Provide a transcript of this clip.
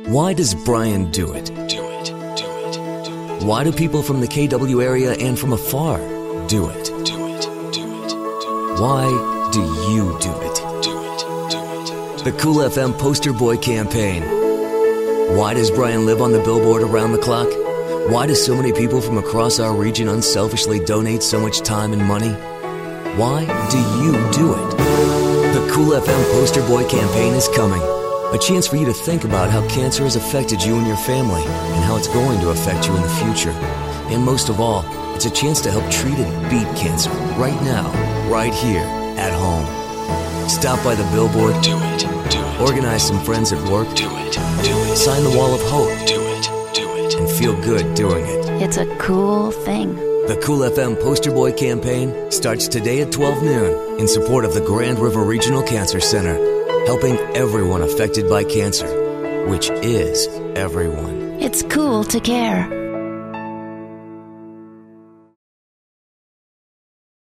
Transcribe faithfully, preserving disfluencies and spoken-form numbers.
Why does Brian do it? Do it, do it, do it. Why do people from the K W area and from afar do it? Do it, do it, do it. Why do you do it? Do it, do it. The Cool F M Poster Boy Campaign. Why does Brian live on the billboard around the clock? Why do so many people from across our region unselfishly donate so much time and money? Why do you do it? The Cool F M Poster Boy Campaign is coming. A chance for you to think about how cancer has affected you and your family and how it's going to affect you in the future. And most of all, it's a chance to help treat and beat cancer right now, right here, at home. Stop by the billboard. Do it, do it. Organize some friends at work. Do it, do it. Sign the wall of hope. Do it, do it. And feel good doing it. It's a cool thing. The Cool F M Poster Boy Campaign starts today at twelve noon in support of the Grand River Regional Cancer Center, helping everyone affected by cancer, which is everyone. It's cool to care.